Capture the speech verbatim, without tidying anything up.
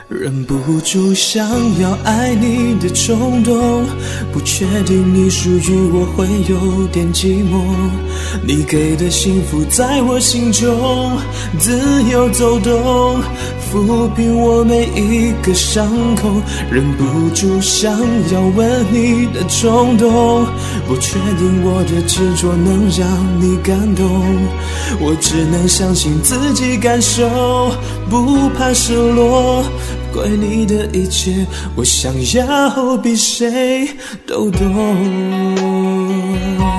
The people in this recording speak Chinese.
忍不住想要爱你的冲动，不确定你属于我会有点寂寞，你给的幸福在我心中自由走动，抚平我每一个伤口，忍不住想要吻你的冲动，不确定我的执着能让你感动，我只能相信自己感受，不怕失落，怪你的一切我想要比谁都懂。